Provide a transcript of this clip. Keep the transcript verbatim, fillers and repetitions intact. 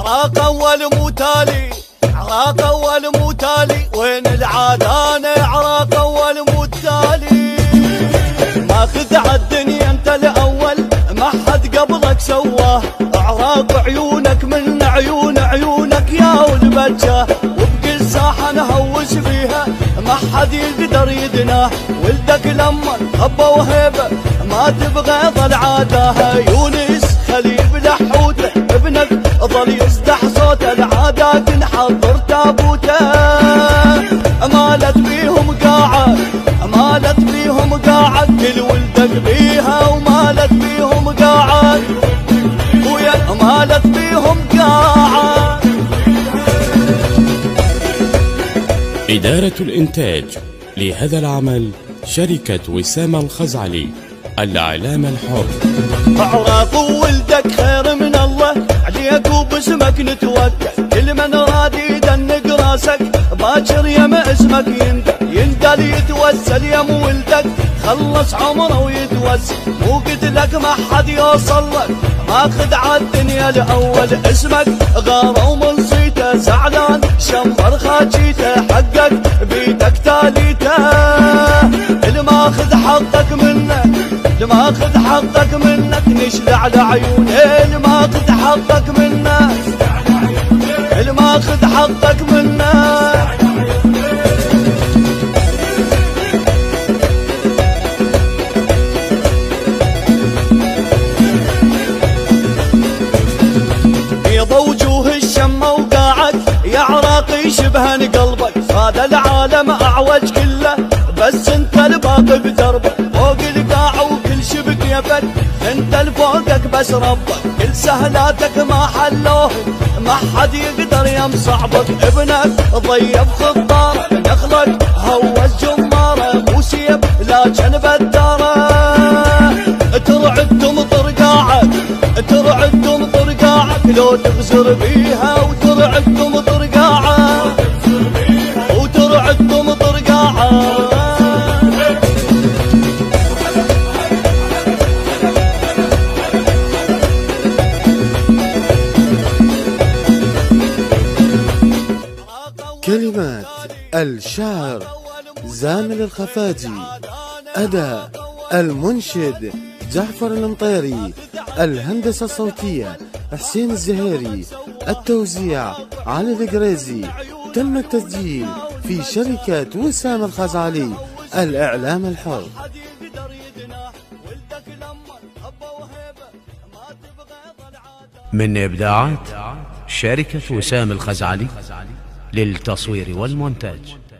عراق اول مو تالي، عراق اول مو تالي، وين العادانة عراق اول مو تالي. ماخذ عالدنيا انت الاول ما حد قبلك سواه، عراق عيونك من عيون عيونك يا والبجاه، وبكل ساحة نهوش فيها ما حد يقدر يدناه. ولدك لما هبة وهيبة ما تبغى ظل عاداها، يونس خليل بلحوته ابنك ظل يصدح صوته، العادات نحضر تابوته. مالت بيهم قاعة مالت بيهم قاعة، كل ولدك بيها ومالت بيهم قاعة، ويا مالت بيهم قاعة. إدارة الإنتاج لهذا العمل شركة وسام الخزعلي، الإعلام الحر. عراق ولدك خير من الله عليك وباسمك نتوكل، كل من راد يدنق راسك باكر يم اسمك يندى يندى يتوسل يم ولدك خلص عمره ويتوسل. مو قلت لك ما حد يوصل لك ماخذ عالدنيا الاول، اسمك غاره ومن صيته زعلان شمر خاجيته، حقك بيدك تاليته الماخذ حقك منه، الماخذ حقك منك نشلع لعيونه، الماخذ حقك منه، الماخذ حقك منه. بيض وجوه الشمة وقاعك يا عراقي شبهن قلبك، هذا العالم اعوج كله بس انت الباقي بدربك، فوق القاع وكل شبك يفك انت لفوقك بس ربك، كل سهلاتك ما حلوه ما حد يقدر يم صعبك. ابنك ضيف خضاره نخلك هوس جماره، مو سيب لكن بداره، ترعد تمطر قاعك ترعد تمطر قاعك، لو تغزر بيها وترعد تمطر قاعك وترعد تمطر قاعك. كلمات الشاعر زامل الخفاجي، أداء المنشد جعفر المطيري، الهندسة الصوتية حسين الزهيري، التوزيع علي القريزي. تم التسجيل في شركة وسام الخزعلي، الإعلام الحر. من إبداعات شركة وسام الخزعلي للتصوير والمونتاج.